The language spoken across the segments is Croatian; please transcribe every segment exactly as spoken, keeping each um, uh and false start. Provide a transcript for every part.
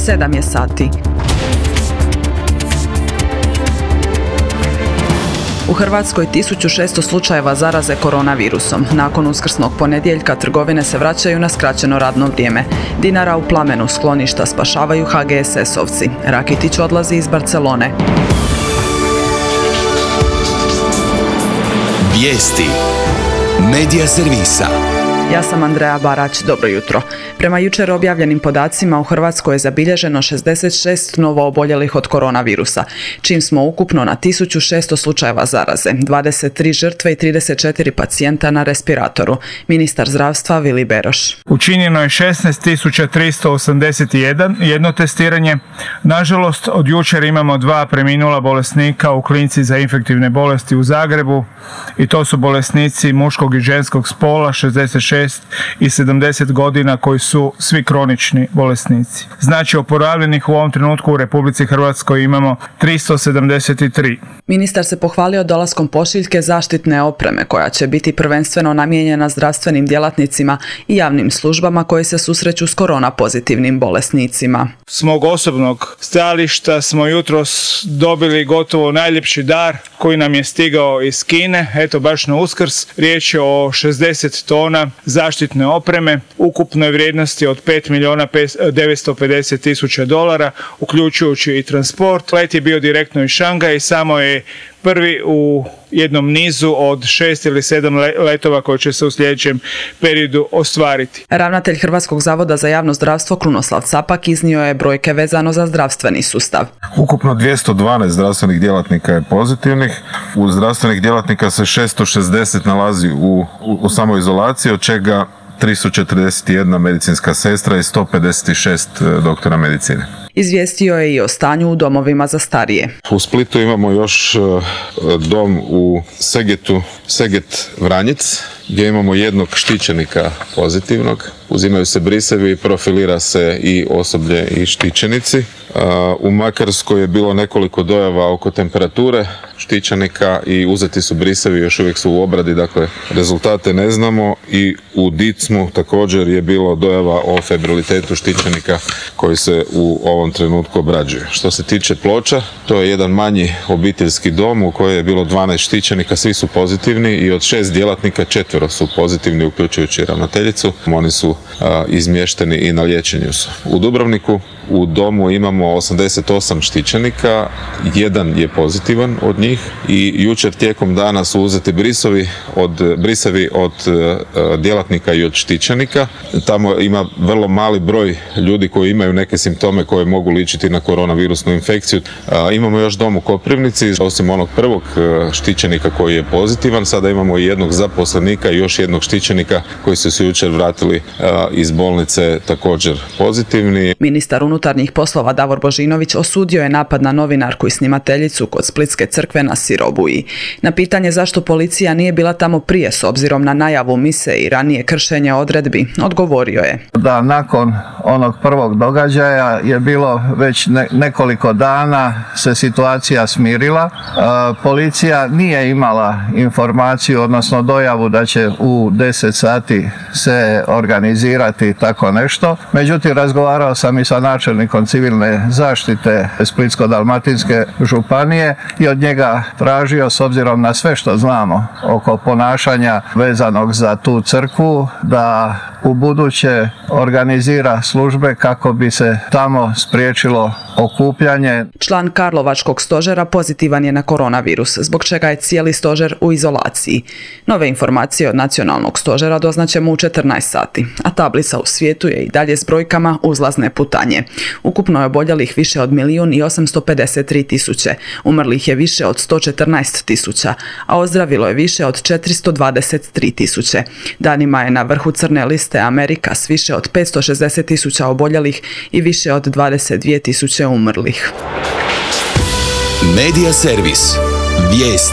sedam je sati. U Hrvatskoj tisuću šesto slučajeva zaraze koronavirusom. Nakon uskrsnog ponedjeljka trgovine se vraćaju na skraćeno radno vrijeme. Dinara u plamenu, skloništa spašavaju ha ge es esovci. Rakitić odlazi iz Barcelone. Vijesti Medija servisa. Ja sam Andreja Barać, dobro jutro. Prema jučer objavljenim podacima u Hrvatskoj je zabilježeno šezdeset šest novo oboljelih od koronavirusa, čim smo ukupno na tisuću šesto slučajeva zaraze, dvadeset tri žrtve i trideset četiri pacijenta na respiratoru. Ministar zdravstva Vili Beroš. Učinjeno je šesnaest tisuća tristo osamdeset jedan jedno testiranje. Nažalost, od jučer imamo dva preminula bolesnika u klinici za infektivne bolesti u Zagrebu i to su bolesnici muškog i ženskog spola, šezdeset šest i sedamdeset godina, koji su svi kronični bolesnici. Znači, oporavljenih u ovom trenutku u Republici Hrvatskoj imamo tristo sedamdeset tri. Ministar se pohvalio dolaskom pošiljke zaštitne opreme koja će biti prvenstveno namijenjena zdravstvenim djelatnicima i javnim službama koji se susreću s korona pozitivnim bolesnicima. S mog osobnog stajališta smo jutros dobili gotovo najljepši dar koji nam je stigao iz Kine, eto baš na Uskrs. Riječ je o šezdeset tona zaštitne opreme ukupnoj vrijednosti od pet milijuna devetsto pedeset tisuća dolara, uključujući i transport. Let je bio direktno iz Šangaja i samo je prvi u jednom nizu od šest ili sedam letova koji će se u sljedećem periodu ostvariti. Ravnatelj Hrvatskog zavoda za javno zdravstvo Krunoslav Capak iznio je brojke vezano za zdravstveni sustav. Ukupno dvjesto dvanaest zdravstvenih djelatnika je pozitivnih. U zdravstvenih djelatnika se šesto šezdeset nalazi u, u, u samoizolaciji, od čega tristo četrdeset jedna medicinska sestra i sto pedeset šest doktora medicine. Izvijestio je i o stanju u domovima za starije. U Splitu imamo još dom u Segetu, Seget Vranjic, gdje imamo jednog štićenika pozitivnog. Uzimaju se brisevi, profilira se i osoblje i štićenici. U Makarskoj je bilo nekoliko dojava oko temperature štićenika i uzeti su brisevi, još uvijek su u obradi, dakle rezultate ne znamo. I u Dicmu također je bilo dojava o febrilitetu štićenika koji se u ovom trenutku obrađuje. Što se tiče Ploča, to je jedan manji obiteljski dom u kojem je bilo dvanaest štićenika, svi su pozitivni i od šest djelatnika četvero su pozitivni, uključujući ravnateljicu. Oni su a, izmješteni i na liječenju su. U Dubrovniku u domu imamo osamdeset osam štićenika, jedan je pozitivan od njih i jučer tijekom dana su uzeti brisovi od, brisevi od uh, djelatnika i od štićenika. Tamo ima vrlo mali broj ljudi koji imaju neke simptome koje mogu ličiti na koronavirusnu infekciju. Uh, imamo još dom u Koprivnici, osim onog prvog uh, štićenika koji je pozitivan, sada imamo i jednog zaposlenika i još jednog štićenika koji su se jučer vratili uh, iz bolnice također pozitivni. Ministar unutarnjih poslova Davor Božinović osudio je napad na novinarku i snimateljicu kod Splitske crkve na Sirobuji. Na pitanje zašto policija nije bila tamo prije s obzirom na najavu mise i ranije kršenje odredbi, odgovorio je. Da, nakon onog prvog događaja je bilo već ne, nekoliko dana se situacija smirila. E, policija nije imala informaciju, odnosno dojavu da će u deset sati se organizirati tako nešto. Međutim, razgovarao sam i sa načelnikom civilne zaštite Splitsko-dalmatinske županije i od njega tražio, s obzirom na sve što znamo oko ponašanja vezanog za tu crkvu, da u buduće organizira službe kako bi se tamo spriječilo okupljanje. Član Karlovačkog stožera pozitivan je na koronavirus, zbog čega je cijeli stožer u izolaciji. Nove informacije od nacionalnog stožera doznaćemo u četrnaest sati, a tablica u svijetu je i dalje s brojkama uzlazne putanje. Ukupno je oboljelih više od milijun i osamsto pedeset tri tisuće, umrlih je više od sto četrnaest tisuća, a ozdravilo je više od četiristo dvadeset tri tisuće. Danima je na vrhu crne liste Amerika s više od petsto šezdeset tisuća oboljelih i više od dvadeset dvije tisuće umrlih. Medija servis. Vijesti.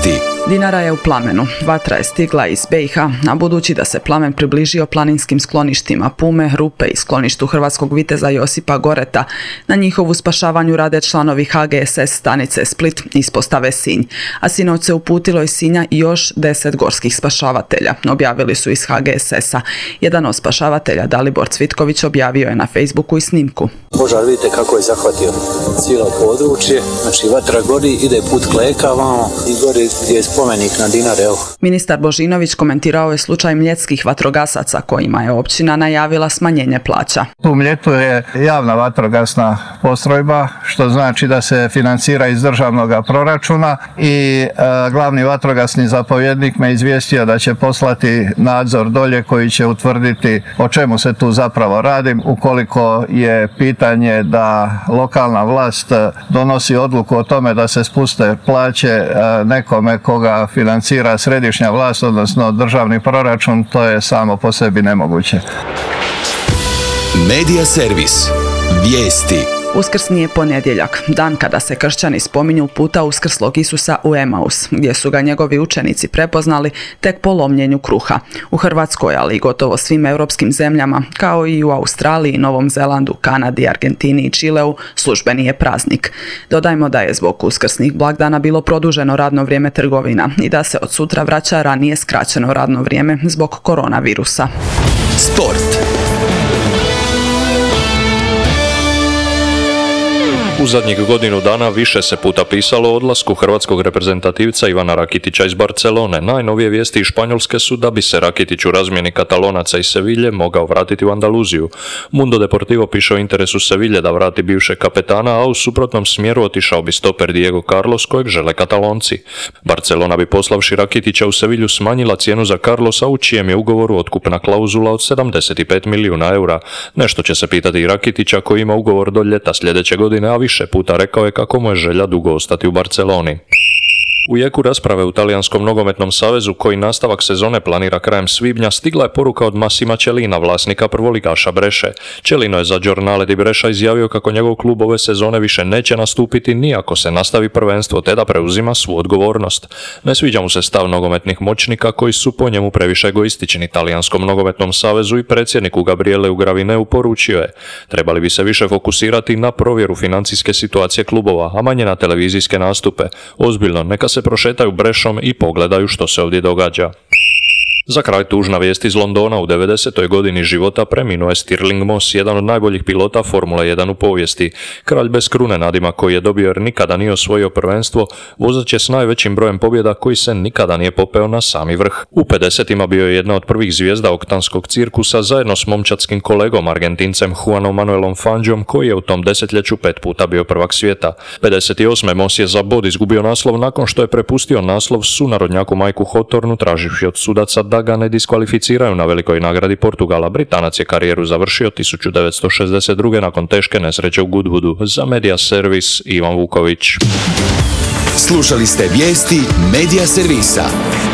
Dinara je u plamenu. Vatra je stigla iz B i H, a budući da se plamen približio planinskim skloništima Pume, Rupe i skloništu hrvatskog viteza Josipa Goreta, na njihovu spašavanju rade članovi H G S S stanice Split i ispostave Sinj, a sinoć se uputilo iz Sinja i još deset gorskih spašavatelja, objavili su iz H G S S-a. Jedan od spašavatelja, Dalibor Cvitković, objavio je na Facebooku i snimku. Požar vidite kako je zahvatio cijelo područje, znači vatra gori, ide put Kleka vamo i gori gdje je spomenik na Dinare. Evo. Ministar Božinović komentirao je slučaj mljetskih vatrogasaca kojima je općina najavila smanjenje plaća. U Mljetu je javna vatrogasna postrojba, što znači da se financira iz državnog proračuna i e, glavni vatrogasni zapovjednik me izvijestio da će poslati nadzor dolje koji će utvrditi o čemu se tu zapravo radi. Ukoliko je pitanje da lokalna vlast donosi odluku o tome da se spuste plaće e, nekome koga financira središnja vlast, odnosno državni proračun, to je samo po sebi nemoguće. Medija servis. Vijesti. Uskrs nije ponedjeljak, dan kada se kršćani spominju puta uskrslog Isusa u Emaus, gdje su ga njegovi učenici prepoznali tek po lomljenju kruha. U Hrvatskoj, ali i gotovo svim europskim zemljama, kao i u Australiji, Novom Zelandu, Kanadi, Argentini i Čileu, službeni je praznik. Dodajmo da je zbog uskrsnih blagdana bilo produženo radno vrijeme trgovina i da se od sutra vraća ranije skraćeno radno vrijeme zbog koronavirusa. Sport. U zadnjih godinu dana više se puta pisalo o odlasku hrvatskog reprezentativca Ivana Rakitića iz Barcelone. Najnovije vijesti iz Španjolske su da bi se Rakitić u razmjeni Katalonaca iz Sevilje mogao vratiti u Andaluziju. Mundo Deportivo piše o interesu Sevilje da vrati bivšeg kapetana, a u suprotnom smjeru otišao bi stoper Diego Carlos kojeg žele Katalonci. Barcelona bi poslavši Rakitića u Sevilju smanjila cijenu za Carlosa u čijem je ugovoru otkupna klauzula od sedamdeset pet milijuna eura. Nešto će se pitati i Rakitića koji ima ugovor do ljeta sljedeće godine, a više puta rekao je kako mu je želja dugo ostati u Barceloni. U jeku rasprave u Talijanskom nogometnom savezu koji nastavak sezone planira krajem svibnja stigla je poruka od Massima Cellina, vlasnika prvoligaša Breše. Cellino je za Giornale di Brescia izjavio kako njegov klub ove sezone više neće nastupiti ni ako se nastavi prvenstvo, te da preuzima svu odgovornost. Ne sviđa mu se stav nogometnih moćnika koji su po njemu previše egoistični. Talijanskom nogometnom savezu i predsjedniku Gabrieleu Gravineu poručio je: trebali bi se više fokusirati na provjeru financijske situacije klubova, a manje na televizijske nastupe. Ozbiljno, neka se prošetaju Brešom i pogledaju što se ovdje događa. Za kraj tužna vijest iz Londona. U devedesetoj godini života preminuo je Stirling Moss, jedan od najboljih pilota Formule jedan u povijesti. Kralj bez krune nadima koji je dobio jer nikada nije osvojio prvenstvo, vozač je s najvećim brojem pobjeda koji se nikada nije popeo na sami vrh. U pedesetima bio je jedna od prvih zvijezda oktanskog cirkusa zajedno s momčadskim kolegom Argentincem Juanom Manuelom Fangjom koji je u tom desetljeću pet puta bio prvak svijeta. pedeset osme Moss je za bod izgubio naslov nakon što je prepustio naslov sunarodnjaku Mike'u Hawthornu traživši od sudaca da ga ne diskvalificiraju na velikoj nagradi Portugala. Britanac je karijeru završio tisuću devetsto šezdeset druge nakon teške nesreće u Goodwoodu. Za Medija servis Ivan Vuković. Slušali ste vijesti Medija servisa.